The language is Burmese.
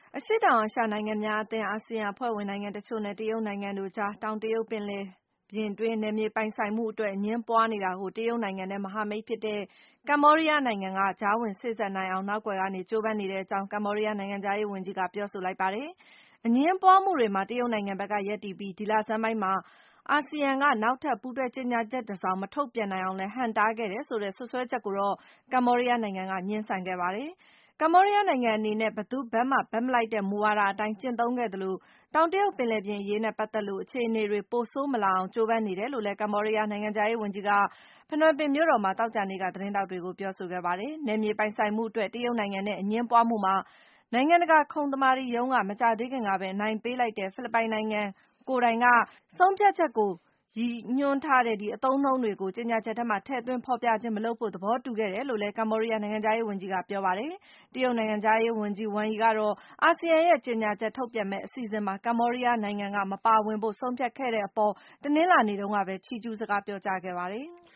အရှေ့တောင်အာရှနိုင်ငံများအသင်း အာဆီယံအဖွဲ့ဝင်နိုင်ငံတချို့နဲ့ တရုတ်နိုင်ငံတို့ကြား တောင်တရုတ်ပင်လယ်ပြင်တွင်း နယ်မြေပိုင်ဆိုင်မှုအတွက် အငြင်းပွားနေတာကို တရုတ်နိုင်ငံနဲ့ မဟာမိတ်ဖြစ်တဲ့ ကမ္ဘောဒီးယားနိုင်ငံက ကြားဝင်စေ့စပ်နိုင်အောင် နောက်ကွယ်ကနေ ကြိုးပမ်းနေတဲ့အကြောင်း ကမ္ဘောဒီးယားနိုင်ငံခြားရေးဝန်ကြီးက ပြောဆိုလိုက်ပါတယ်။ အငြင်းပွားမှုတွေမှာ တရုတ်နိုင်ငံဘက်က ရပ်တည်ပြီး ဒီလဆန်းပိုင်းမှာ အာဆီယံက နောက်ထပ် ပူးတွဲကြေညာချက်တစောင် မထုတ်ပြန်နိုင်အောင်လည်း ဟန့်တားခဲ့တယ်ဆိုတဲ့ စွပ်စွဲချက်ကိုတော့ ကမ္ဘောဒီးယားနိုင်ငံက ငြင်းဆန်ခဲ့ပါတယ်။ ကမ္ဘောဒီးယားနိုင်ငံအနေနဲ့ ဘယ်သူ့ဘက်မှ ဘက်မလိုက်တဲ့ မူဝါဒအတိုင်း ကျင့်သုံးခဲ့သလို တောင်တရုတ်ပင်လယ်ပြင်အရေးနဲ့ ပတ်သက်လို့ အခြေအနေတွေ ပိုဆိုးမလာအောင် ကြိုးပမ်းနေတယ်လို့လည်း ကမ္ဘောဒီးယားနိုင်ငံခြားရေးဝန်ကြီးက ဖနွမ်ပင်မြို့တော်မှာ သောကြာနေ့က သတင်းထောက်တွေကို ပြောဆိုခဲ့ပါတယ်။ နယ်မြေပိုင်ဆိုင်မှုအတွက် တရုတ်နိုင်ငံနဲ့ အငြင်းပွားမှုမှာ နိုင်ငံတကာ ခုံသမာဓိရုံးက မကြာသေးခင်ကပဲ အနိုင်ပေးလိုက်တဲ့ ဖိလစ်ပိုင်နိုင်ငံကိုယ်တိုင်က ဆုံးဖြတ်ချက်ကို ရည်ညွှန်းထားတဲ့ အသုံးအနှုန်းတွေကို ကြေညာချက်ထဲမှာ ထည့်သွင်းဖော်ပြခြင်း မလုပ်ဖို့ သဘောတူခဲ့တယ်လို့လည်း ကမ္ဘောဒီးယားနိုင်ငံခြားရေးဝန်ကြီးက ပြောပါတယ်။ တရုတ်နိုင်ငံခြားရေးဝန်ကြီး Wang Yi ကတော့ အာဆီယံရဲ့ ကြေညာချက်ထုတ်ပြန်မယ့် အစီအစဉ်မှာ ကမ္ဘောဒီးယားနိုင်ငံက မပါဝင်ဖို့ ဆုံးဖြတ်ခဲ့တဲ့အပေါ် တနင်္လာနေ့တုန်းကပဲ ချီးကျူးစကားပြောကြားခဲ့ပါတယ်။